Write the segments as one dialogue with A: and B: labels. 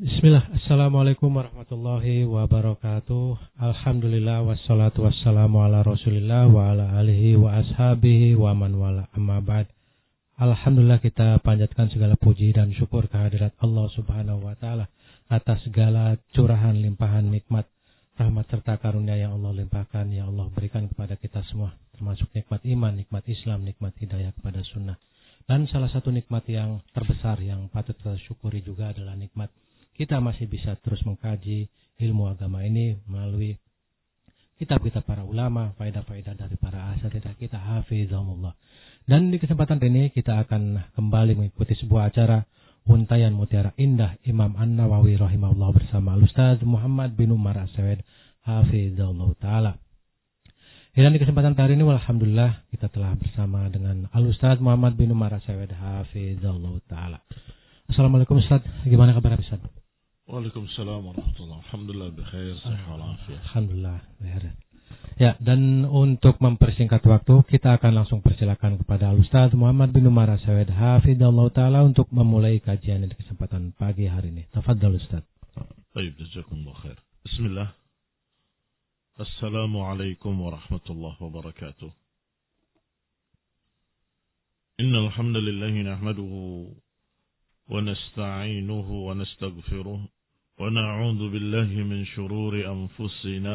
A: Bismillah, Assalamualaikum warahmatullahi wabarakatuh. Alhamdulillah wassalatu wassalamu ala rasulillah wa ala alihi wa ashabihi wa man wala amma ba'd. Alhamdulillah, kita panjatkan segala puji dan syukur kehadirat Allah subhanahu wa ta'ala atas segala curahan limpahan nikmat, rahmat serta karunia yang Allah limpahkan, yang Allah berikan kepada kita semua, termasuk nikmat iman, nikmat Islam, nikmat hidayah kepada sunnah. Dan salah satu nikmat yang terbesar yang patut kita syukuri juga adalah nikmat kita masih bisa terus mengkaji ilmu agama ini melalui kitab-kitab para ulama, faedah-faedah dari para asatidzah kita, hafizahumullah. Dan di kesempatan ini kita akan kembali mengikuti sebuah acara Untayan Mutiara Indah Imam An-Nawawi rahimahullah bersama Al-Ustaz Muhammad bin Umar As-Sawed, hafizahullah ta'ala. Dan di kesempatan hari ini alhamdulillah kita telah bersama dengan Al-Ustaz Muhammad bin Umar As-Sawed, hafizahullah ta'ala. Assalamualaikum Ustaz, gimana kabar Ustaz?
B: Waalaikumsalam warahmatullahi wabarakatuh. Alhamdulillah bikhair, sehat walafiat.
A: Alhamdulillah bikhair. Ya, dan untuk mempersingkat waktu, kita akan langsung persilakan kepada Al-Ustaz Muhammad bin Umar As-Sawed, hafizahullah ta'ala, untuk memulai kajian di kesempatan pagi hari ini. Tafadhal Ustaz.
B: Baik, jazakumullah khair. Bismillah. Assalamualaikum warahmatullahi wabarakatuh. Innal hamdalillah nahmaduhu wa nasta'inuhu wa nastaghfiruh. ونعوذ بالله من شرور أنفسنا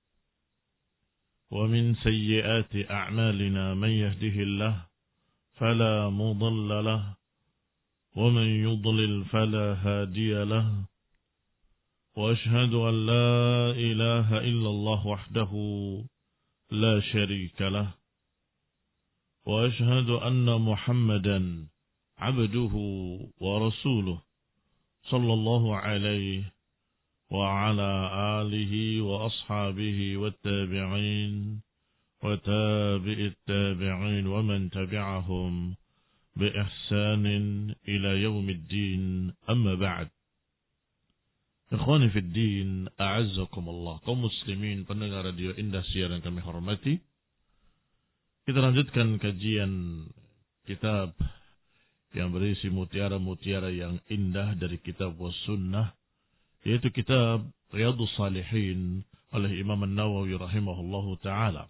B: ومن سيئات أعمالنا من يهده الله فلا مضل له ومن يضلل فلا هادي له وأشهد أن لا إله إلا الله وحده لا شريك له وأشهد أن محمدا عبده ورسوله صلى الله عليه وعلى آله وأصحابه والتابعين وتابع التابعين ومن تبعهم بإحسان إلى يوم الدين أما بعد. Ikhwani fi din, a'azzakumullah, kaum muslimin pendengar radio Indah Siar yang kami hormati. Kita lanjutkan kajian kitab yang berisi mutiara-mutiara yang indah dari kitab was sunnah, yaitu kitab Riyadhus Shalihin oleh Imam An-Nawawi rahimahullahu ta'ala.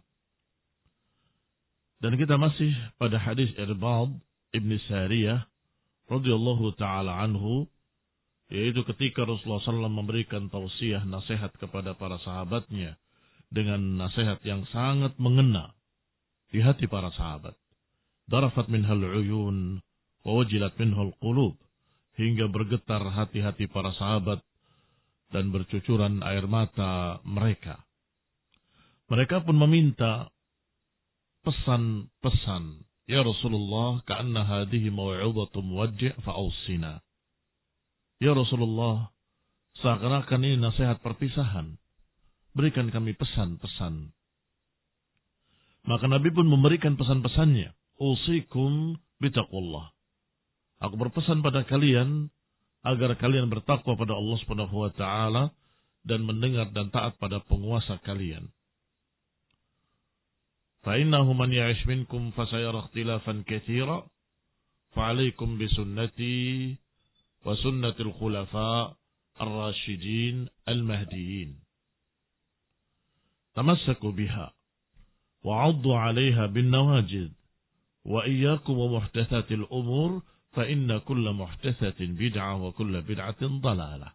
B: Dan kita masih pada hadis Irbad ibn Sariyah radhiyallahu ta'ala anhu, yaitu ketika Rasulullah SAW memberikan tausiah nasihat kepada para sahabatnya dengan nasihat yang sangat mengena di hati para sahabat. Darafat minhal uyun wa wajilat minhal qulub, hingga bergetar hati-hati para sahabat dan bercucuran air mata mereka. Mereka pun meminta pesan-pesan, ya Rasulullah, ka'anna hadhihi maw'udatu muwajji' fa'awsina. Ya Rasulullah, seakan-akan ini nasihat perpisahan, berikan kami pesan-pesan. Maka Nabi pun memberikan pesan-pesannya, usikum bitaqullah. Aku berpesan pada kalian agar kalian bertakwa pada Allah Subhanahu wa taala dan mendengar dan taat pada penguasa kalian. Fa innahu man ya'ish minkum fasayara ikhtilafan katsira fa 'alaikum bi sunnati wa sunnatil khulafa ar-rasyidin al-mahdiyyin. Tamassaku biha wa 'addu 'alayha bin nawajid wa iyyakum wa muhdatsatil umur فإن كل محدثة بدعة وكل بدعة ضلالة.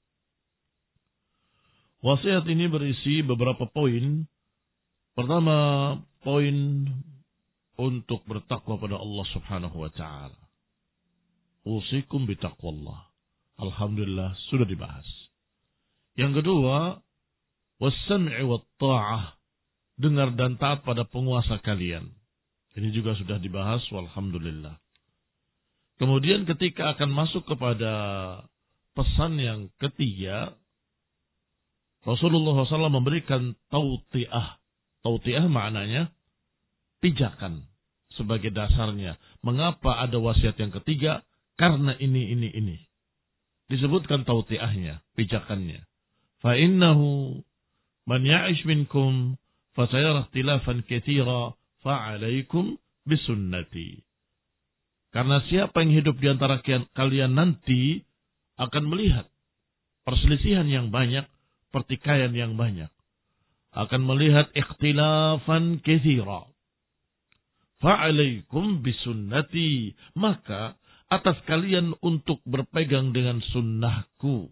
B: Wasiat ini berisi beberapa poin. Pertama, poin untuk bertakwa pada Allah Subhanahu wa taala. Usikum bitaqwallah. Alhamdulillah sudah dibahas. Yang kedua, was-sam'i wat-tha'ah. Dengar dan taat pada penguasa kalian. Ini juga sudah dibahas, walhamdulillah. Kemudian ketika akan masuk kepada pesan yang ketiga, Rasulullah SAW memberikan tauti'ah. Tauti'ah maknanya pijakan sebagai dasarnya. Mengapa ada wasiat yang ketiga? Karena ini. Disebutkan tauti'ahnya, pijakannya. Fa'innahu man ya'ish minkum fasayara ikhtilafan katsira fa'alaikum bisunnati. Karena siapa yang hidup di antara kalian nanti akan melihat perselisihan yang banyak, pertikaian yang banyak. Akan melihat ikhtilafan katsira. Fa'alaikum bisunnati. Maka atas kalian untuk berpegang dengan sunnahku.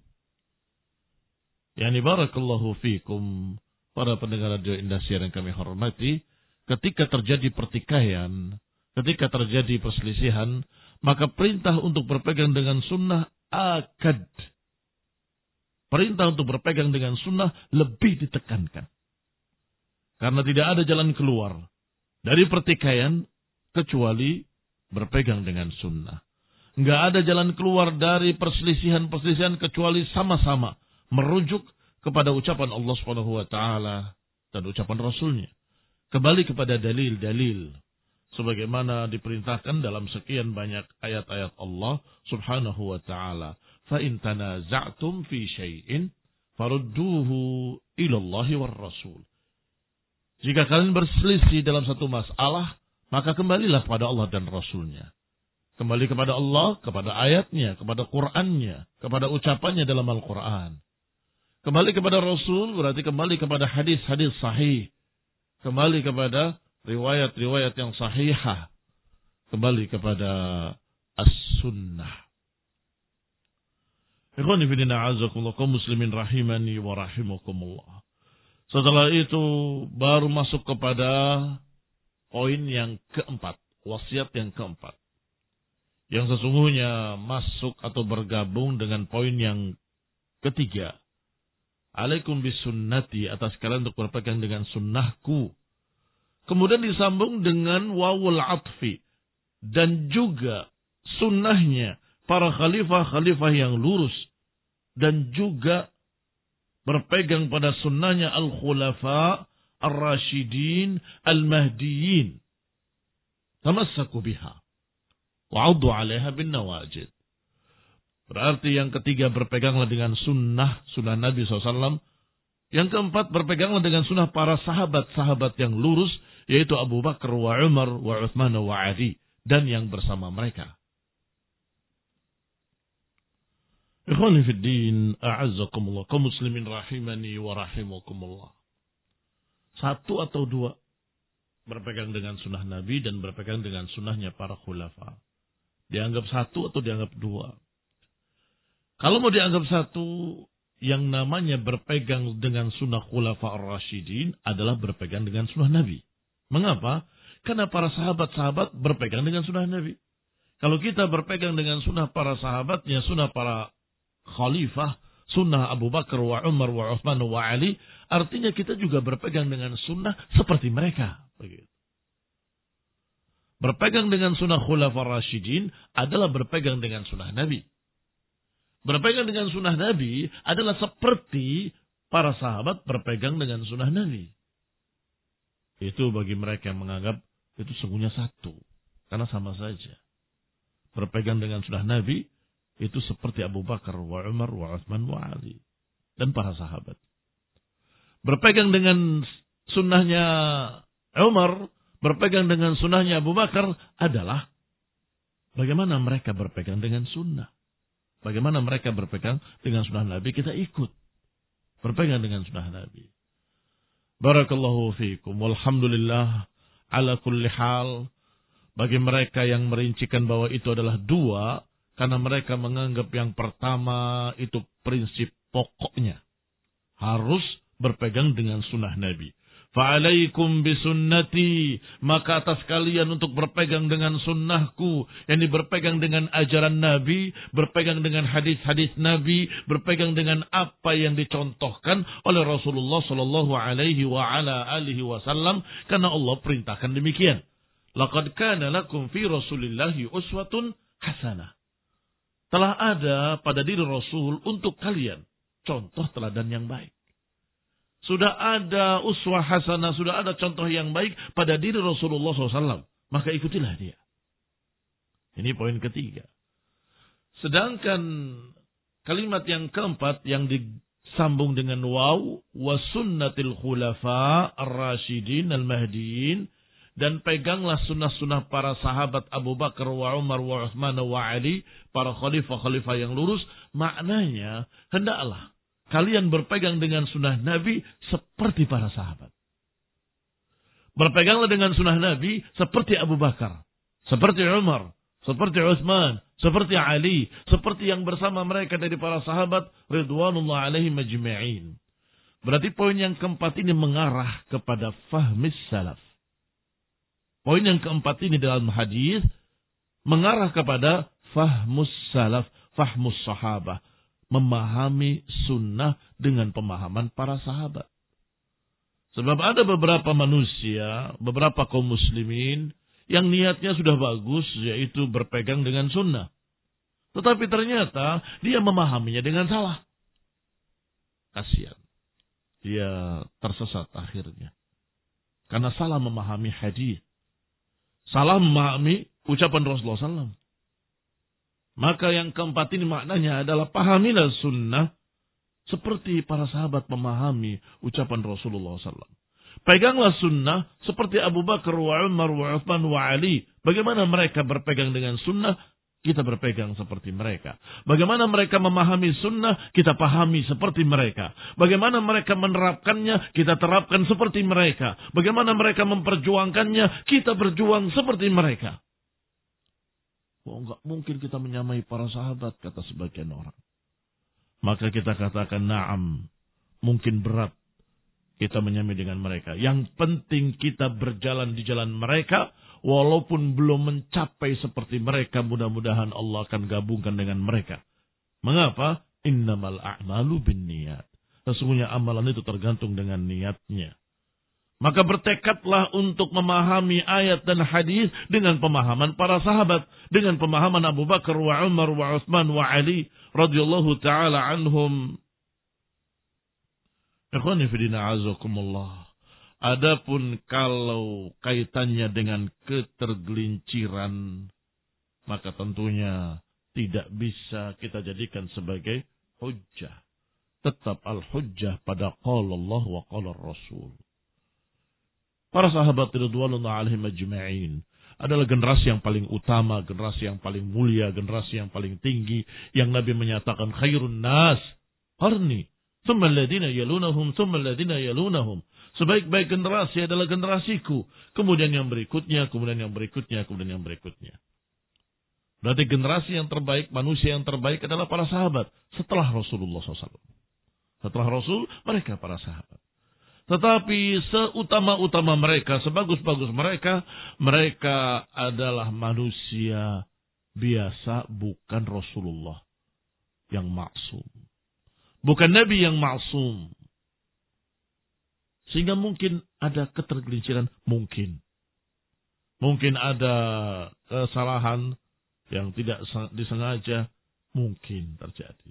B: Yani barakallahu fikum. Para pendengar radio Indosiar yang kami hormati. Ketika terjadi pertikaian, ketika terjadi perselisihan, maka perintah untuk berpegang dengan sunnah akad. Perintah untuk berpegang dengan sunnah lebih ditekankan. Karena tidak ada jalan keluar dari pertikaian kecuali berpegang dengan sunnah. Enggak ada jalan keluar dari perselisihan-perselisihan kecuali sama-sama merujuk kepada ucapan Allah Subhanahu wa taala dan ucapan Rasulnya. Kembali kepada dalil-dalil sebagaimana diperintahkan dalam sekian banyak ayat-ayat Allah Subhanahu wa taala. Fa in tanaza'tum fi syai'in farudduhu ila Allah war Rasul. Jika kalian berselisih dalam satu masalah, maka kembalilah kepada Allah dan Rasulnya. Kembali kepada Allah, kepada ayatnya, kepada Qur'annya, kepada ucapannya dalam Al-Quran. Kembali kepada Rasul berarti kembali kepada hadis-hadis sahih. Kembali kepada riwayat-riwayat yang sahihah. Kembali kepada as-sunnah. Ikhwani fillah a'azakumullah kaum muslimin rahimani wa rahimakumullah. Setelah itu baru masuk kepada poin yang keempat, wasiat yang keempat. Yang sesungguhnya masuk atau bergabung dengan poin yang ketiga. Alaikum bisunnati, atas kalian untuk berpegang dengan sunnahku. Kemudian disambung dengan wawul atfi. Dan juga sunnahnya para khalifah-khalifah yang lurus. Dan juga berpegang pada sunnahnya al-khulafa, ar-rashidin, al-mahdiyin. Tamassaku biha. Wa'udhu alaiha bin nawajid. Berarti yang ketiga berpeganglah dengan sunnah Nabi SAW. Yang keempat berpeganglah dengan sunnah para sahabat-sahabat yang lurus. Yaitu Abu Bakar wa Umar wa Uthman wa Ali. Dan yang bersama mereka. Ikhwani fid din, a'azzakumullah. Kaum muslimin rahimani wa rahimakumullah. Satu atau dua berpegang dengan sunnah Nabi dan berpegang dengan sunnahnya para khulafa. Dianggap satu atau dianggap dua. Kalau mau dianggap satu, yang namanya berpegang dengan sunnah khulafa ar-rasyidin adalah berpegang dengan sunnah Nabi. Mengapa? Karena para sahabat-sahabat berpegang dengan sunnah Nabi. Kalau kita berpegang dengan sunnah para sahabatnya, sunnah para khalifah, sunnah Abu Bakar wa Umar wa Uthman wa Ali, artinya kita juga berpegang dengan sunnah seperti mereka. Begitu. Berpegang dengan sunnah khulafa ar-rasyidin adalah berpegang dengan sunnah Nabi. Berpegang dengan sunnah Nabi adalah seperti para sahabat berpegang dengan sunnah Nabi. Itu bagi mereka yang menganggap itu sungguhnya satu. Karena sama saja. Berpegang dengan sunnah Nabi itu seperti Abu Bakar wa Umar wa Uthman wa Ali. Dan para sahabat. Berpegang dengan sunnahnya Umar, berpegang dengan sunnahnya Abu Bakar adalah bagaimana mereka berpegang dengan sunnah. Bagaimana mereka berpegang dengan sunnah Nabi, kita ikut. Berpegang dengan sunnah Nabi. Barakallahu fiikum. Walhamdulillah ala kulli hal. Bagi mereka yang merincikan bahwa itu adalah dua, karena mereka menganggap yang pertama itu prinsip pokoknya. Harus berpegang dengan sunnah Nabi. Fa'alaikum bisunnati, maka atas kalian untuk berpegang dengan sunnahku, yakni berpegang dengan ajaran Nabi, berpegang dengan hadis-hadis Nabi, berpegang dengan apa yang dicontohkan oleh Rasulullah sallallahu alaihi wa ala alihi wasallam, karena Allah perintahkan demikian. Laqad kana lakum fi Rasulillahi uswatun hasanah. Telah ada pada diri Rasul untuk kalian contoh teladan yang baik. Sudah ada uswah hasanah, sudah ada contoh yang baik pada diri Rasulullah SAW. Maka ikutilah dia. Ini poin ketiga. Sedangkan kalimat yang keempat yang disambung dengan waw, wa sunnatil khulafa ar-rasyidin al-mahdiin, dan peganglah sunnah-sunnah para sahabat Abu Bakar wa Umar wa Uthman wa Ali, para khalifah-khalifah yang lurus, maknanya hendaklah kalian berpegang dengan sunnah Nabi seperti para sahabat. Berpeganglah dengan sunnah Nabi seperti Abu Bakar, seperti Umar, seperti Utsman, seperti Ali, seperti yang bersama mereka dari para sahabat ridwanullah alaihim ajma'in. Berarti poin yang keempat ini mengarah kepada fahmis salaf. Poin yang keempat ini dalam hadis mengarah kepada fahmus salaf, fahmus sahabah. Memahami sunnah dengan pemahaman para sahabat. Sebab ada beberapa manusia, beberapa kaum muslimin yang niatnya sudah bagus, yaitu berpegang dengan sunnah. Tetapi ternyata dia memahaminya dengan salah. Kasihan. Dia tersesat akhirnya. Karena salah memahami hadis. Salah memahami ucapan Rasulullah SAW. Maka yang keempat ini maknanya adalah pahamilah sunnah seperti para sahabat memahami ucapan Rasulullah SAW. Peganglah sunnah seperti Abu Bakar, wa Umar, wa Uthman, wa Ali. Bagaimana mereka berpegang dengan sunnah, kita berpegang seperti mereka. Bagaimana mereka memahami sunnah, kita pahami seperti mereka. Bagaimana mereka menerapkannya, kita terapkan seperti mereka. Bagaimana mereka memperjuangkannya, kita berjuang seperti mereka. Enggak mungkin kita menyamai para sahabat, kata sebagian orang. Maka kita katakan, na'am, mungkin berat kita menyamai dengan mereka. Yang penting kita berjalan di jalan mereka, walaupun belum mencapai seperti mereka, mudah-mudahan Allah akan gabungkan dengan mereka. Mengapa? Innamal a'malu binniyat. Sesungguhnya amalan itu tergantung dengan niatnya. Maka bertekadlah untuk memahami ayat dan hadis dengan pemahaman para sahabat. Dengan pemahaman Abu Bakar, wa Umar, wa Uthman, wa Ali radhiyallahu ta'ala anhum. Ikhwani fidina azakumullah. Adapun kalau kaitannya dengan ketergelinciran, maka tentunya tidak bisa kita jadikan sebagai hujjah. Tetap al-hujjah pada qala Allah wa qala Rasul. Para sahabat ridwanullah alaihim ajma'in adalah generasi yang paling utama, generasi yang paling mulia, generasi yang paling tinggi, yang Nabi menyatakan khairun nas qarni, tsumma alladziina yalunahum, tsumma alladziina yalunahum. Sebaik-baik generasi adalah generasiku, kemudian yang berikutnya, kemudian yang berikutnya, kemudian yang berikutnya. Berarti generasi yang terbaik, manusia yang terbaik adalah para sahabat setelah Rasulullah SAW. Setelah Rasul, mereka para sahabat. Tetapi seutama-utama mereka, sebagus-bagus mereka, mereka adalah manusia biasa, bukan Rasulullah yang maksum. Bukan Nabi yang maksum. Sehingga mungkin ada ketergelinciran, mungkin. Mungkin ada kesalahan yang tidak disengaja, mungkin terjadi.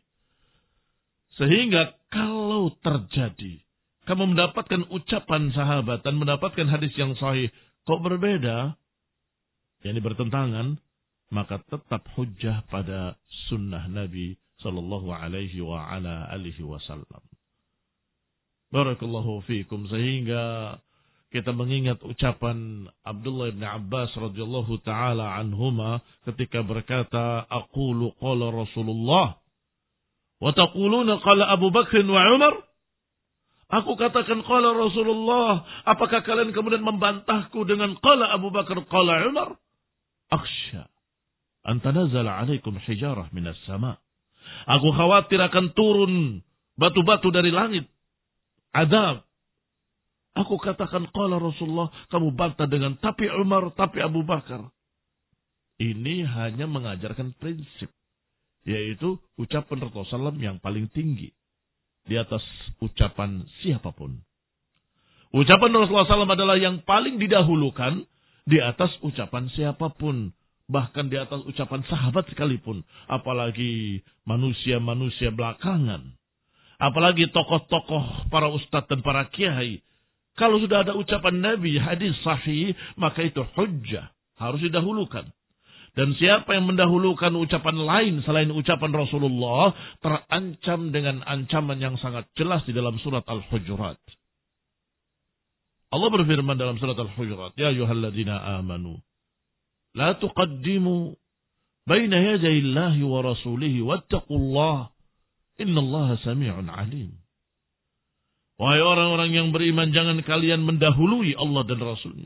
B: Sehingga kalau terjadi, kamu mendapatkan ucapan sahabat dan mendapatkan hadis yang sahih, kok berbeda, yang bertentangan, maka tetap hujjah pada sunnah Nabi sallallahu alaihi wa ala alihi wasallam. Barakallahu fiikum. Sehingga kita mengingat ucapan Abdullah bin Abbas radhiyallahu taala anhuma ketika berkata, aqulu qala Rasulullah wa taquluna qala Abu Bakr wa Umar. Aku katakan qala Rasulullah, apakah kalian kemudian membantahku dengan qala Abu Bakar, qala Umar? Akhsha an tanazala alaikum hijarah minas sama. Aku khawatir akan turun batu-batu dari langit, adab. Aku katakan qala Rasulullah, kamu bantah dengan tapi Umar, tapi Abu Bakar. Ini hanya mengajarkan prinsip, yaitu ucapan Rasulullah SAW yang paling tinggi di atas ucapan siapapun. Ucapan Rasulullah SAW adalah yang paling didahulukan di atas ucapan siapapun. Bahkan di atas ucapan sahabat sekalipun. Apalagi manusia-manusia belakangan. Apalagi tokoh-tokoh para ustadz dan para kiai. Kalau sudah ada ucapan Nabi, hadis sahih, maka itu hujjah. Harus didahulukan. Dan siapa yang mendahulukan ucapan lain selain ucapan Rasulullah, terancam dengan ancaman yang sangat jelas di dalam surat Al-Hujurat. Allah berfirman dalam surat Al-Hujurat, Ya ayyuhalladzina amanu, la tuqaddimu baina yadayillahi wa rasulihi wattaqullah innallaha sami'un alim. Wahai orang-orang yang beriman, jangan kalian mendahului Allah dan Rasulnya.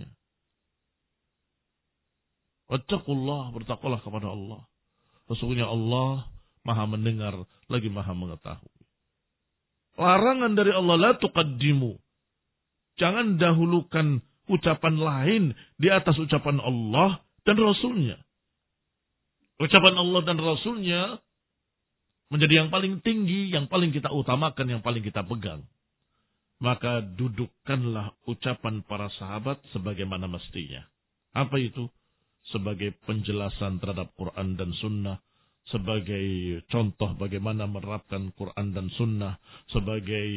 B: Wattaqullah, bertakwalah kepada Allah. Sesungguhnya Allah maha mendengar lagi maha mengetahui. Larangan dari Allah, la tuqaddimu. Jangan dahulukan ucapan lain di atas ucapan Allah dan Rasulnya. Ucapan Allah dan Rasulnya menjadi yang paling tinggi, yang paling kita utamakan, yang paling kita pegang. Maka dudukkanlah ucapan para sahabat sebagaimana mestinya. Apa itu? Sebagai penjelasan terhadap Quran dan Sunnah, sebagai contoh bagaimana menerapkan Quran dan Sunnah, sebagai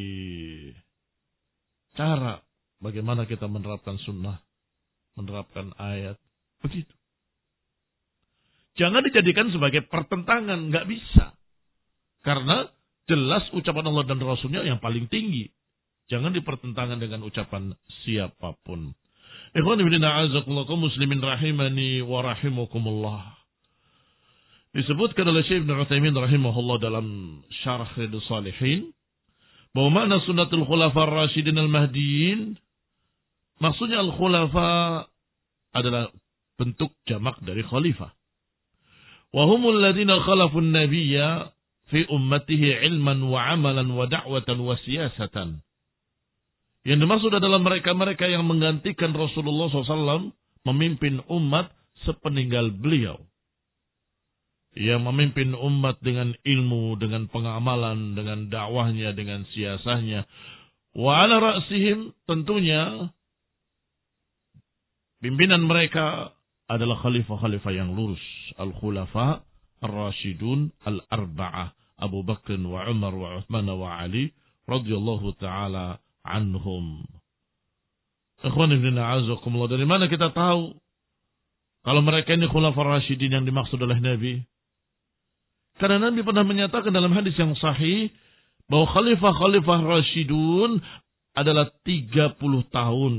B: cara bagaimana kita menerapkan Sunnah, menerapkan ayat, begitu. Jangan dijadikan sebagai pertentangan, nggak bisa. Karena jelas ucapan Allah dan Rasulnya yang paling tinggi. Jangan dipertentangan dengan ucapan siapapun. Ikhwan fillah a'azakumullah kaum muslimin rahimani wa rahimakumullah. Disebutkan oleh Syekh Ibnu Utsaimin rahimahullah dalam Syarah Riyadhus Shalihin bahwa makna sunnatul khulafa ar-rasyidin al-mahdiyyin, maksudnya al-khulafa adalah bentuk jamak dari khalifah. Wa humul ladzina khalafun nabiyya fi ummatihi ilman wa amalan wa da'watan wa siyasatan. Yang dimaksud adalah mereka-mereka yang menggantikan Rasulullah SAW memimpin umat sepeninggal beliau. Yang memimpin umat dengan ilmu, dengan pengamalan, dengan dakwahnya, dengan siasahnya. Wa ala ra'sihim, tentunya pimpinan mereka adalah khalifah-khalifah yang lurus. Al-khulafa ar-rasyidun al-arba'ah. Abu Bakr wa Umar wa Uthman wa Ali radhiyallahu ta'ala anhum. Ikhwan ibn a'azakumullah, dari mana kita tahu kalau mereka ini khulafa ar-rasyidin yang dimaksud oleh Nabi? Karena Nabi pernah menyatakan dalam hadis yang sahih bahwa khalifah-khalifah rasyidun adalah 30 tahun.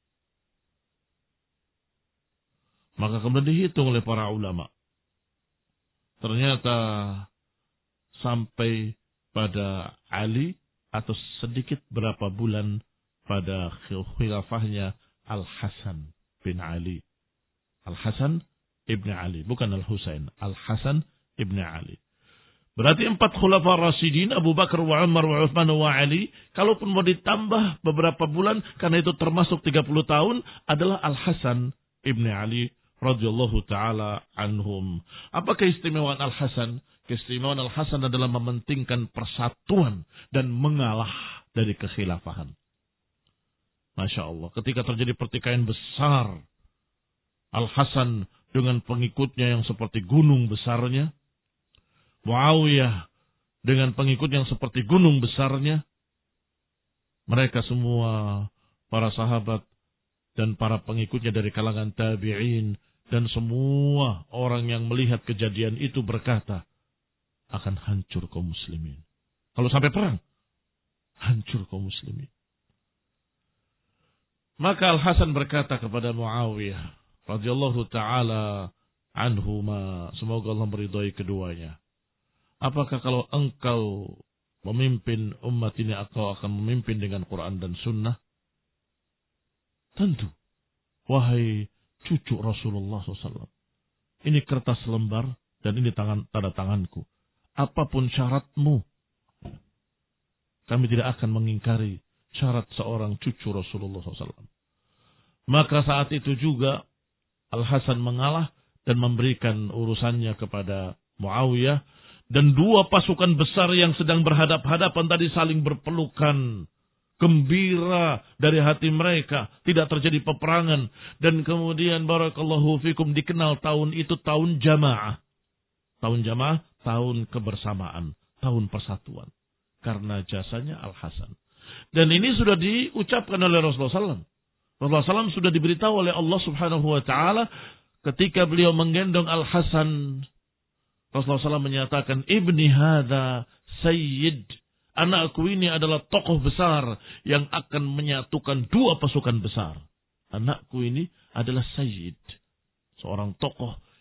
B: Maka kemudian dihitung oleh para ulama. Ternyata sampai pada Ali atau sedikit berapa bulan pada khilafahnya Al-Hasan bin Ali. Al-Hasan ibn Ali, bukan Al-Husain. Al-Hasan ibn Ali. Berarti 4 khulafa rasyidin, Abu Bakar wa Umar wa Uthman wa Ali, kalaupun mau ditambah beberapa bulan, karena itu termasuk 30 tahun, adalah Al-Hasan ibn Ali radhiyallahu ta'ala anhum. Apa keistimewaan Al-Hasan? Keistimewaan Al-Hasan adalah mementingkan persatuan dan mengalah dari kekhilafahan. Masya Allah. Ketika terjadi pertikaian besar, Al-Hasan dengan pengikutnya yang seperti gunung besarnya, Muawiyah dengan pengikut yang seperti gunung besarnya, mereka semua para sahabat dan para pengikutnya dari kalangan tabi'in dan semua orang yang melihat kejadian itu berkata, akan hancur kaum muslimin. Kalau sampai perang, hancur kaum muslimin. Maka Al-Hasan berkata kepada Muawiyah radhiyallahu ta'ala anhuma, semoga Allah meridhai keduanya, apakah kalau engkau memimpin umat ini, engkau akan memimpin dengan Quran dan Sunnah? Tentu. Wahai cucu Rasulullah SAW. Ini kertas lembar dan ini tanda tanganku. Apapun syaratmu, kami tidak akan mengingkari syarat seorang cucu Rasulullah SAW. Maka saat itu juga Al-Hasan mengalah dan memberikan urusannya kepada Muawiyah. Dan 2 pasukan besar yang sedang berhadap-hadapan tadi saling berpelukan. Gembira dari hati mereka. Tidak terjadi peperangan. Dan kemudian barakallahu fikum dikenal tahun itu tahun jamaah. Tahun jamaah, tahun kebersamaan. Tahun persatuan. Karena jasanya Al-Hasan. Dan ini sudah diucapkan oleh Rasulullah SAW. Rasulullah SAW sudah diberitahu oleh Allah Subhanahu wa ta'ala ketika beliau menggendong Al-Hasan. Rasulullah SAW menyatakan, Ibni hadha sayyid. Anakku ini adalah tokoh besar yang akan menyatukan 2 pasukan besar. Anakku ini adalah sayyid. Seorang tokoh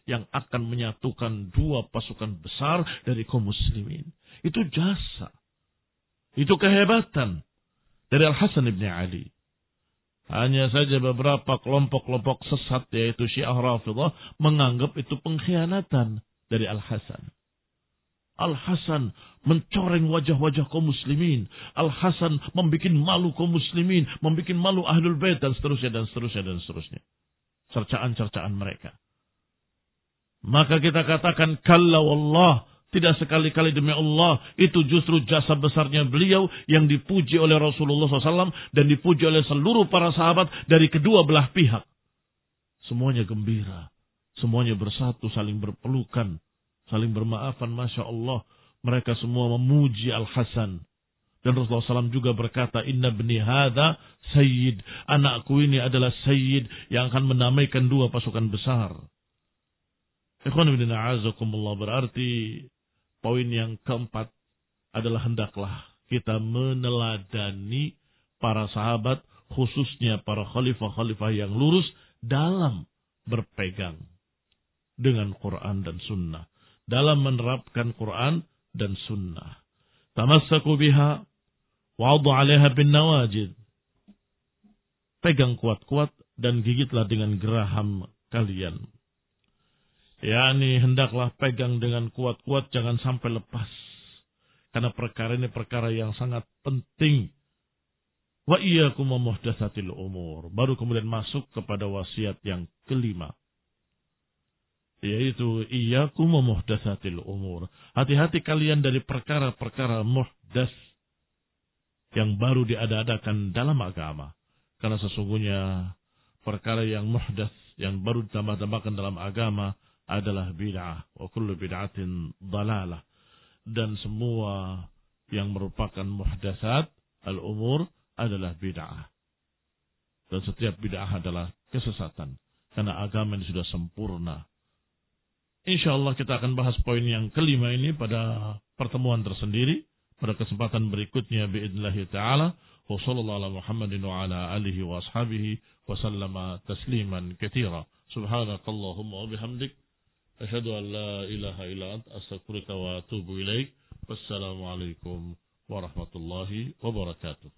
B: yang akan menyatukan dua pasukan besar dari kaum muslimin. Itu jasa. Itu kehebatan dari Al-Hasan ibn Ali. Hanya saja beberapa kelompok-kelompok sesat, yaitu Syiah Rafidhah, menganggap itu pengkhianatan dari Al-Hasan. Al-Hasan mencoreng wajah-wajah kaum muslimin. Al-Hasan membuat malu kaum muslimin, membuat malu Ahlul Bait, dan seterusnya, dan seterusnya, dan seterusnya. Cercaan-cercaan mereka. Maka kita katakan, kalla wallah, tidak sekali-kali demi Allah, itu justru jasa besarnya beliau yang dipuji oleh Rasulullah SAW dan dipuji oleh seluruh para sahabat dari kedua belah pihak. Semuanya gembira, semuanya bersatu, saling berpelukan, saling bermaafan. Masya Allah, mereka semua memuji Al-Hasan. Dan Rasulullah SAW juga berkata, inna bni hadha sayyid, anakku ini adalah sayyid yang akan menamaikan dua pasukan besar. Ikhwan bin a'azakumullah, berarti poin yang keempat adalah hendaklah kita meneladani para sahabat, khususnya para khalifah-khalifah yang lurus dalam berpegang dengan Quran dan Sunnah, dalam menerapkan Quran dan Sunnah. Tamassaku biha wa'adhu 'alaiha bin nawajid. Pegang kuat-kuat dan gigitlah dengan geraham kalian. Hendaklah pegang dengan kuat-kuat, jangan sampai lepas. Karena perkara ini perkara yang sangat penting. Wa iyyakum muhdatsatil umur. Baru kemudian masuk kepada wasiat yang kelima. Yaitu iyyakum muhdatsatil umur. Hati-hati kalian dari perkara-perkara muhdats yang baru diada-adakan dalam agama. Karena sesungguhnya perkara yang muhdats, yang baru ditambah-tambahkan dalam agama, adalah bid'ah, wa kullu bid'atin dalalah, dan semua yang merupakan muhdatsat al-umur adalah bid'ah, dan setiap bid'ah adalah kesesatan, karena agama ini sudah sempurna. Insyaallah kita akan bahas poin yang kelima ini pada pertemuan tersendiri, pada kesempatan berikutnya biidznillah ta'ala. Wa sallallahu ala Muhammadin wa ala alihi wa ashabihi wa sallama tasliman katsira. Subhanakallahumma wa bihamdik, asyhadu an la ilaha illa anta, astaghfiruka wa atubu ilaik. Wassalamualaikum warahmatullahi wabarakatuh.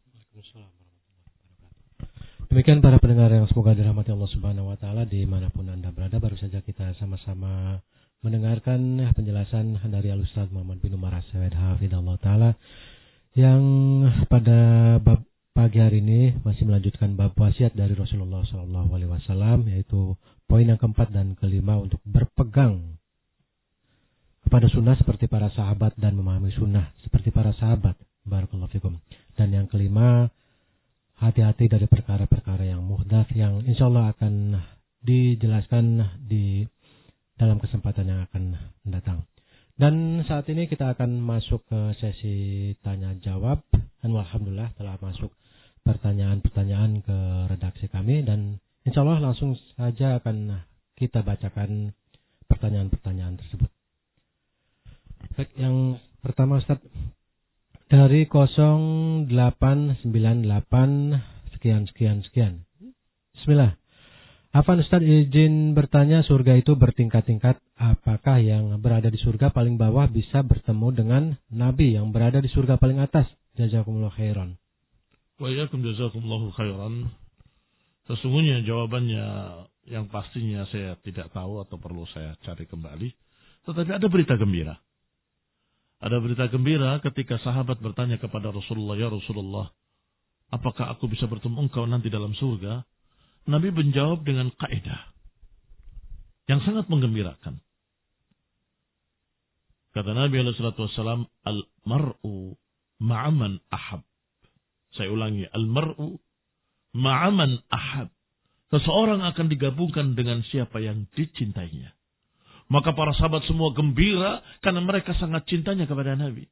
A: Demikian para pendengar yang semoga dirahmati Allah Subhanahu wa taala dimanapun Anda berada, baru saja kita sama-sama mendengarkan penjelasan dari Al-Ustaz Muhammad bin Umar As-Sawed hafidhallahu taala, yang pada bab pagi hari ini masih melanjutkan bab wasiat dari Rasulullah SAW, yaitu poin yang keempat dan kelima untuk berpegang kepada sunnah seperti para sahabat dan memahami sunnah seperti para sahabat. Barakallahu fikum. Dan yang kelima, hati-hati dari perkara-perkara yang muhdats yang insyaallah akan dijelaskan di dalam kesempatan yang akan mendatang. Dan saat ini kita akan masuk ke sesi tanya jawab. Dan alhamdulillah telah masuk pertanyaan-pertanyaan ke redaksi kami, dan insyaallah langsung saja akan kita bacakan pertanyaan-pertanyaan tersebut. Baik, yang pertama Ustaz dari 0898 sekian. Bismillah. Afan Ustaz, izin bertanya, surga itu bertingkat-tingkat. Apakah yang berada di surga paling bawah bisa bertemu dengan Nabi yang berada di surga paling atas? Jazakumullah khairan.
B: Wa iyyakum jazakumullahu khairan. Sesungguhnya jawabannya yang pastinya saya tidak tahu atau perlu saya cari kembali. Tetapi ada berita gembira. Ada berita gembira ketika sahabat bertanya kepada Rasulullah, ya Rasulullah, apakah aku bisa bertemu engkau nanti dalam surga? Nabi menjawab dengan kaidah yang sangat menggembirakan. Kata Nabi SAW, al-mar'u ma'aman ahab. Saya ulangi, al-mar'u ma'aman ahab. Seseorang akan digabungkan dengan siapa yang dicintainya. Maka para sahabat semua gembira karena mereka sangat cintanya kepada Nabi.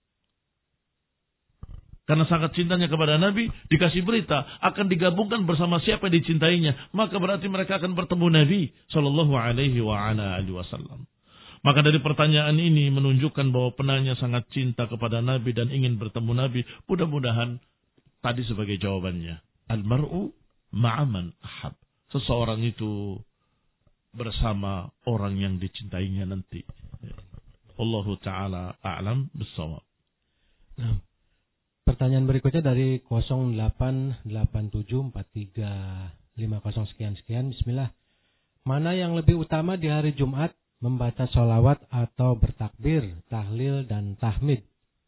B: Karena sangat cintanya kepada Nabi, dikasih berita akan digabungkan bersama siapa yang dicintainya, maka berarti mereka akan bertemu Nabi sallallahu alaihi wasallam. Maka dari pertanyaan ini menunjukkan bahwa penanya sangat cinta kepada Nabi dan ingin bertemu Nabi. Mudah-mudahan tadi sebagai jawabannya. Al-mar'u ma'aman ahab. Seseorang itu bersama orang yang dicintainya nanti. Wallahu ta'ala a'lam bissawab.
A: Nah, pertanyaan berikutnya dari 08874350 sekian. Bismillah. Mana yang lebih utama di hari Jumat, membaca sholawat atau bertakbir, tahlil dan tahmid?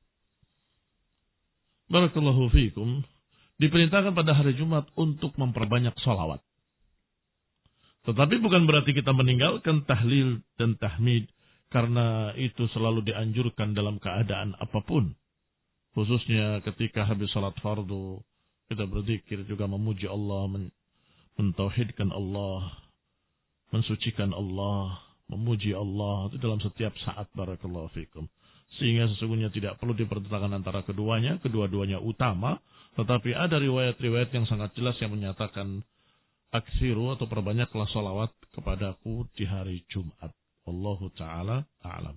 B: Barakallahu fiikum. Diperintahkan pada hari Jumat untuk memperbanyak sholawat. Tetapi bukan berarti kita meninggalkan tahlil dan tahmid, karena itu selalu dianjurkan dalam keadaan apapun. Khususnya ketika habis salat fardu, kita berzikir juga memuji Allah, mentauhidkan Allah, mensucikan Allah, memuji Allah itu dalam setiap saat. Barakallahu fikum. Sehingga sesungguhnya tidak perlu dipertentangkan antara keduanya, kedua-duanya utama, tetapi ada riwayat-riwayat yang sangat jelas yang menyatakan aksiru atau perbanyaklah sholawat kepadaku di hari Jumat. Wallahu ta'ala a'lam.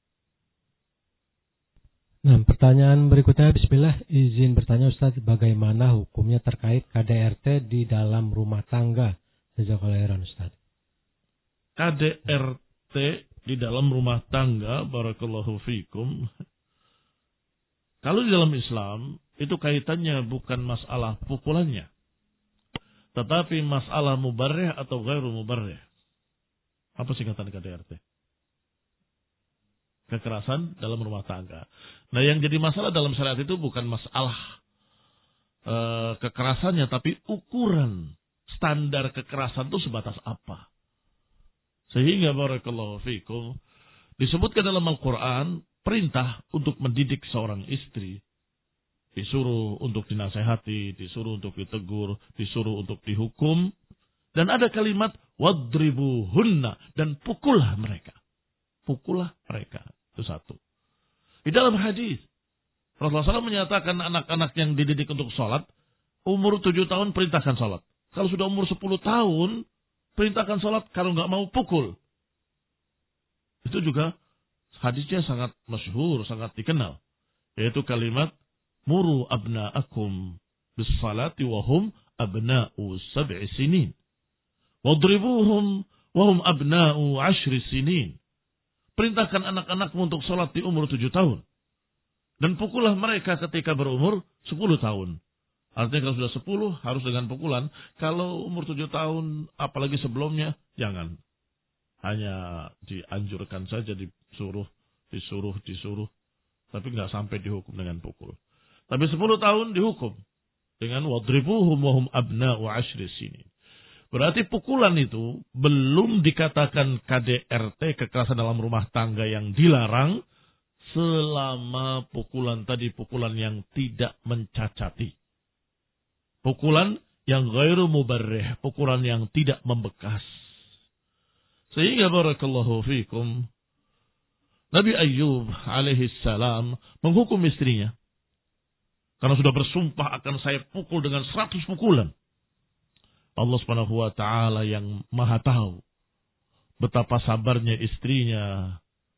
A: Nah, pertanyaan berikutnya, bismillah, izin bertanya Ustaz, bagaimana hukumnya terkait KDRT di dalam rumah tangga? Jazakallahu khairan Ustaz.
B: KDRT di dalam rumah tangga, barakallahu fikum. Kalau di dalam Islam, itu kaitannya bukan masalah pukulannya, tetapi masalah mubarrih atau ghairu mubarrih. Apa singkatan KDRT? Kekerasan dalam rumah tangga. Nah, yang jadi masalah dalam syariat itu bukan masalah kekerasannya, tapi ukuran standar kekerasan itu sebatas apa. Sehingga barakallahu fikum disebutkan dalam Al-Quran perintah untuk mendidik seorang istri. Disuruh untuk dinasehati, disuruh untuk ditegur, disuruh untuk dihukum. Dan ada kalimat wadribuhunna, dan pukullah mereka. Pukullah mereka. Itu satu. Di dalam hadis Rasulullah SAW menyatakan anak-anak yang dididik untuk sholat, umur 7 tahun perintahkan sholat. Kalau sudah umur 10 tahun, perintahkan sholat. Kalau nggak mau, pukul. Itu juga hadisnya sangat masyhur, sangat dikenal. Yaitu kalimat muru abna'akum bis-salati wahum abna'u sab'i sinin. Wadribuhum wahum abna'u 10 sinin. Perintahkan anak-anakmu untuk sholat di umur 7 tahun. Dan pukullah mereka ketika berumur 10 tahun. Artinya kalau sudah 10 harus dengan pukulan. Kalau umur 7 tahun, apalagi sebelumnya, jangan. Hanya dianjurkan saja, disuruh. Tapi nggak sampai dihukum dengan pukul. Tapi 10 tahun dihukum. Dengan wadribuhum wahum abna'u 10 sinin. Berarti pukulan itu belum dikatakan KDRT, kekerasan dalam rumah tangga yang dilarang, selama pukulan tadi pukulan yang tidak mencacati. Pukulan yang ghairu mubarrih, pukulan yang tidak membekas. Sehingga barakallahu fikum, Nabi Ayyub alaihi salam menghukum istrinya. Karena sudah bersumpah akan saya pukul dengan 100 pukulan. Allah Subhanahu wa taala yang Maha tahu betapa sabarnya istrinya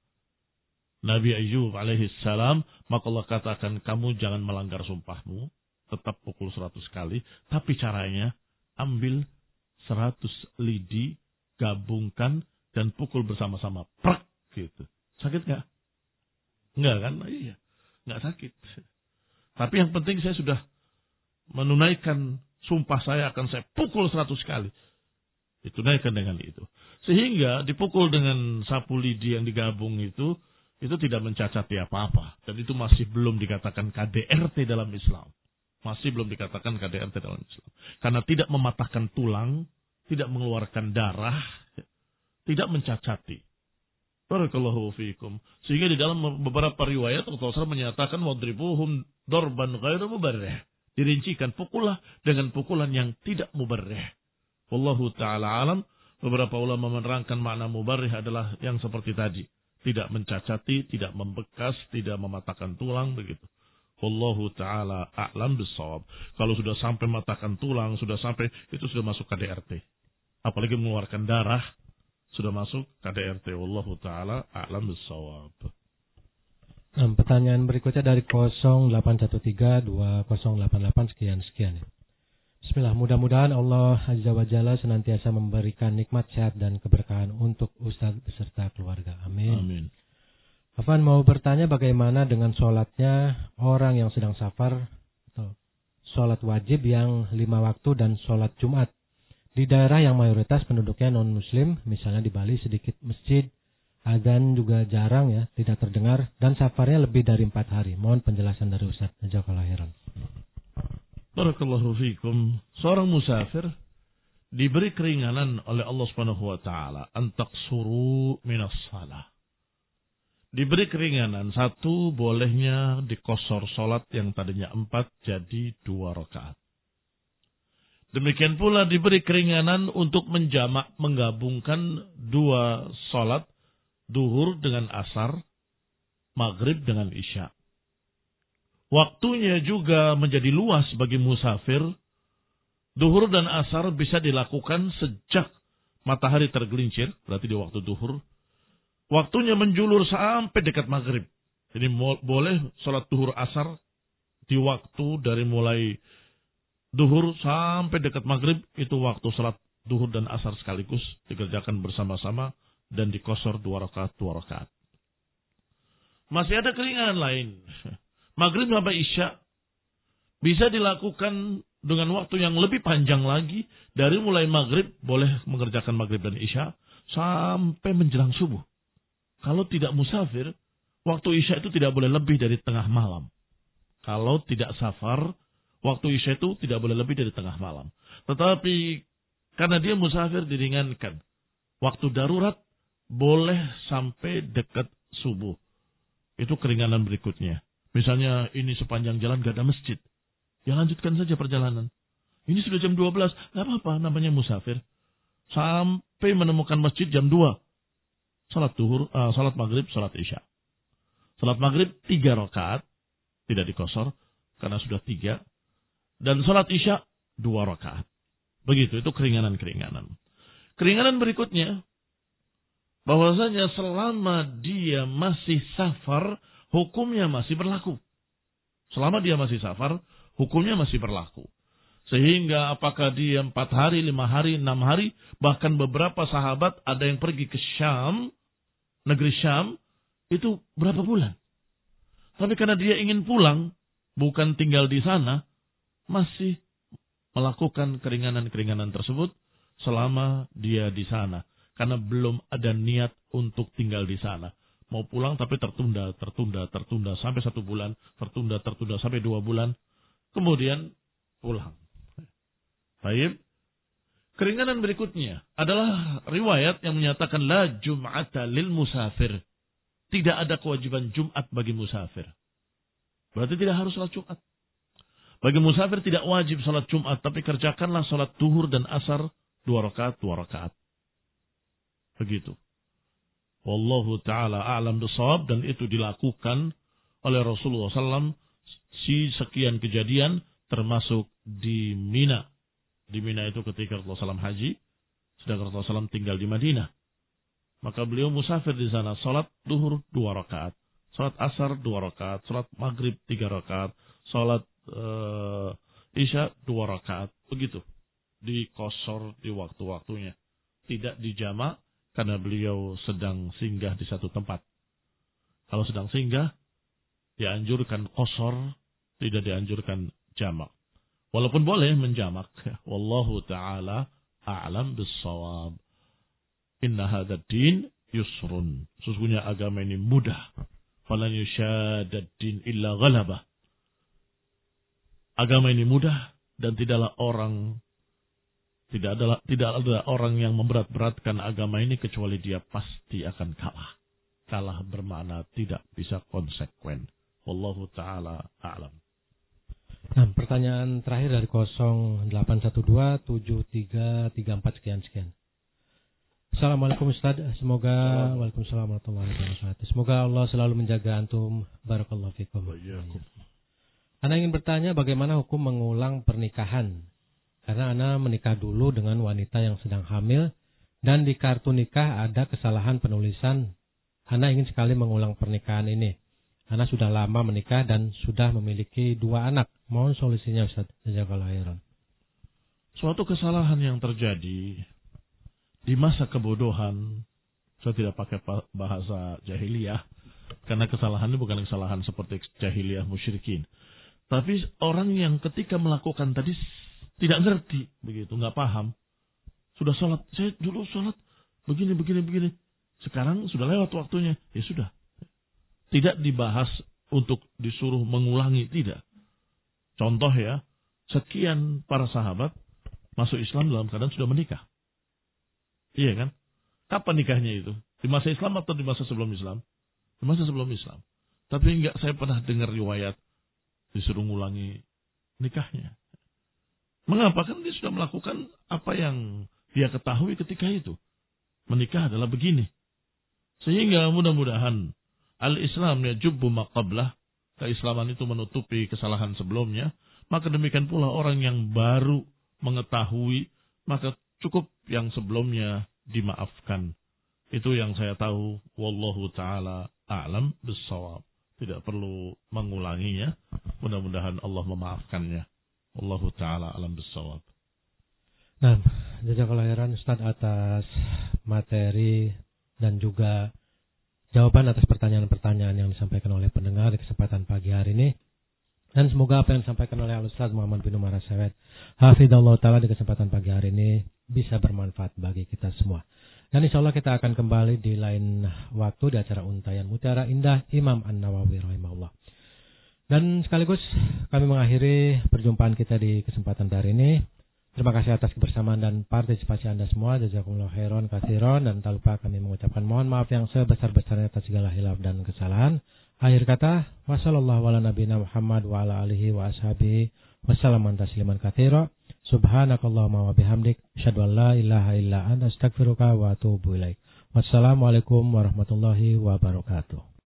B: Nabi Ayyub alaihi salam, maka Allah katakan, kamu jangan melanggar sumpahmu, tetap pukul 100 kali, tapi caranya ambil 100 lidi, gabungkan dan pukul bersama-sama, prak gitu. Sakit enggak? Enggak kan? Iya, enggak sakit. Tapi yang penting saya sudah menunaikan sumpah saya akan saya pukul 100 kali. Ditunaikan dengan itu. Sehingga dipukul dengan sapu lidi yang digabung itu tidak mencacati apa-apa. Dan itu masih belum dikatakan KDRT dalam Islam. Masih belum dikatakan KDRT dalam Islam. Karena tidak mematahkan tulang, tidak mengeluarkan darah, tidak mencacati. Barakallahu fiikum. Sehingga di dalam beberapa riwayat Rasulullah menyatakan wadribuhum darban ghairu mubarrih. Dirincikan, pukullah dengan pukulan yang tidak mubarrih. Wallahu ta'ala alam. Beberapa ulama menerangkan makna mubarrih adalah yang seperti tadi. Tidak mencacati, tidak membekas, tidak mematahkan tulang, begitu. Wallahu ta'ala a'lam bissawab. Kalau sudah sampai mematahkan tulang, itu sudah masuk KDRT. Apalagi mengeluarkan darah, sudah masuk KDRT. Wallahu ta'ala a'lam bissawab.
A: Nah, pertanyaan berikutnya dari 08132088 sekian. Bismillah, mudah-mudahan Allah Azza wa Jalla senantiasa memberikan nikmat sehat dan keberkahan untuk Ustadz beserta keluarga. Amin.
B: Amin.
A: Afan mau bertanya bagaimana dengan sholatnya orang yang sedang safar, atau sholat wajib yang 5 waktu dan sholat Jumat. Di daerah yang mayoritas penduduknya non-muslim, misalnya di Bali sedikit masjid, adzan juga jarang ya, tidak terdengar, dan safarnya lebih dari 4 hari. Mohon penjelasan dari Ustadz. Jazakallahu khairan.
B: Barakallahu fikum. Seorang musafir diberi keringanan oleh Allah Subhanahu wa taala antaqsuru minas shalah. Diberi keringanan, satu, bolehnya dikosor salat yang tadinya 4 jadi 2 rakaat. Demikian pula diberi keringanan untuk menjamak, menggabungkan 2 salat, duhur dengan asar, maghrib dengan isya. Waktunya juga menjadi luas bagi musafir. Duhur dan asar bisa dilakukan sejak matahari tergelincir, berarti di waktu duhur. Waktunya menjulur sampai dekat maghrib. Jadi boleh sholat duhur asar di waktu dari mulai duhur sampai dekat maghrib. Itu waktu sholat duhur dan asar sekaligus dikerjakan bersama-sama dan dikosor 2 rakaat, 2 rakaat. Masih ada keringanan lain. Maghrib sampai isya bisa dilakukan dengan waktu yang lebih panjang lagi. Dari mulai maghrib boleh mengerjakan maghrib dan isya sampai menjelang subuh. Kalau tidak musafir, waktu isya itu tidak boleh lebih dari tengah malam. Kalau tidak safar, waktu isya itu tidak boleh lebih dari tengah malam. Tetapi karena dia musafir diringankan. Waktu darurat boleh sampai dekat subuh. Itu keringanan berikutnya. Misalnya ini sepanjang jalan gak ada masjid. Ya lanjutkan saja perjalanan. Ini sudah jam 12. Gak apa-apa, namanya musafir. Sampai menemukan masjid jam 2. Salat duhur, salat maghrib, salat isya. Salat maghrib 3 rakaat. Tidak dikosor. Karena sudah 3. Dan salat isya 2 rakaat. Begitu, itu keringanan-keringanan. Keringanan berikutnya. Bahwasanya selama dia masih safar, hukumnya masih berlaku. Selama dia masih safar, hukumnya masih berlaku. Sehingga apakah dia 4 hari, 5 hari, 6 hari, bahkan beberapa sahabat ada yang pergi ke Syam, negeri Syam, itu berapa bulan. Tapi karena dia ingin pulang, bukan tinggal di sana, masih melakukan keringanan-keringanan tersebut selama dia di sana. Karena belum ada niat untuk tinggal di sana. Mau pulang tapi tertunda sampai 1 bulan, tertunda sampai 2 bulan, kemudian pulang. Baik. Keringanan berikutnya adalah riwayat yang menyatakan la jum'ata lil musafir. Tidak ada kewajiban Jumat bagi musafir. Berarti tidak harus salat Jumat. Bagi musafir tidak wajib salat Jumat, tapi kerjakanlah salat duhur dan asar 2 rakaat, 2 rakaat. Begitu. Wallahu ta'ala a'lam bishawab, dan itu dilakukan oleh Rasulullah SAW sekian kejadian termasuk di Mina. Di Mina itu ketika Rasulullah SAW haji, sedangkan Rasulullah SAW tinggal di Madinah. Maka beliau musafir di sana, salat duhur 2 rakaat, salat asar 2 rakaat, salat maghrib 3 rakaat, salat isya 2 rakaat. Begitu. Dikosor di waktu-waktunya. Tidak dijamak. Karena beliau sedang singgah di satu tempat. Kalau sedang singgah, dianjurkan qasar, tidak dianjurkan jamak. Walaupun boleh menjamak. Wallahu ta'ala a'lam bis-shawab. Inna hadzal din yusrun. Sesungguhnya agama ini mudah. Falan yushadad din illa ghalabah. Agama ini mudah dan tidak ada orang yang memberat-beratkan agama ini kecuali dia pasti akan kalah. Kalah bermakna tidak bisa konsekuen. Wallahu ta'ala a'lam.
A: Nah, pertanyaan terakhir dari 0812-7334 sekian. Assalamualaikum Ustaz. Waalaikumsalam warahmatullahi wabarakatuh. Semoga Allah selalu menjaga antum. Barakallahu fikum. Ana ingin bertanya bagaimana hukum mengulang pernikahan. Karena Ana menikah dulu dengan wanita yang sedang hamil dan di kartu nikah ada kesalahan penulisan. Ana ingin sekali mengulang pernikahan ini. Ana sudah lama menikah dan sudah memiliki 2 anak. Mohon solusinya Ustaz. Jazakallahu khairan.
B: suatu kesalahan yang terjadi di masa kebodohan, saya tidak pakai bahasa jahiliyah, karena kesalahan ini bukan kesalahan seperti jahiliyah musyrikin. Tapi orang yang ketika melakukan tadi tidak ngerti, begitu, nggak paham. Sudah sholat, saya dulu sholat begini. Sekarang sudah lewat waktunya, ya sudah. Tidak dibahas untuk disuruh mengulangi, tidak. Contoh ya, sekian para sahabat masuk Islam dalam keadaan sudah menikah. Iya kan? Kapan nikahnya itu? Di masa Islam atau di masa sebelum Islam? Di masa sebelum Islam. Tapi enggak, saya pernah dengar riwayat disuruh ngulangi nikahnya. Mengapa? Kan dia sudah melakukan apa yang dia ketahui ketika itu. Menikah adalah begini. Sehingga mudah-mudahan al-Islam yajubbu ma qablah, keislaman itu menutupi kesalahan sebelumnya. Maka demikian pula orang yang baru mengetahui, maka cukup yang sebelumnya dimaafkan. Itu yang saya tahu. Wallahu ta'ala a'lam bissawab. Tidak perlu mengulanginya. Mudah-mudahan Allah memaafkannya. Wallahu ta'ala a'lam bissawab.
A: Nah, jazakallahu khairan Ustaz atas materi dan juga jawaban atas pertanyaan-pertanyaan yang disampaikan oleh pendengar di kesempatan pagi hari ini. Dan semoga apa yang disampaikan oleh Al-Ustaz Muhammad bin Umar As-Sawed, hafidhallahu ta'ala, di kesempatan pagi hari ini bisa bermanfaat bagi kita semua. Dan insya Allah kita akan kembali di lain waktu di acara Untayan Mutiara Indah Imam An-Nawawi rahimahullah. Dan sekaligus kami mengakhiri perjumpaan kita di kesempatan hari ini. Terima kasih atas kebersamaan dan partisipasi Anda semua. Jazakumullah khairan katsiran, dan tak lupa kami mengucapkan mohon maaf yang sebesar-besarnya atas segala hilaf dan kesalahan. Akhir kata, wassallallahu ala nabiyina Muhammad wa ala alihi wa ashabihi wasallaman tasliman katsira. Subhanakallahumma wa bihamdik, asyhadu an la ilaha illa anta, astaghfiruka wa atubu ilaik. Wassalamualaikum warahmatullahi wabarakatuh.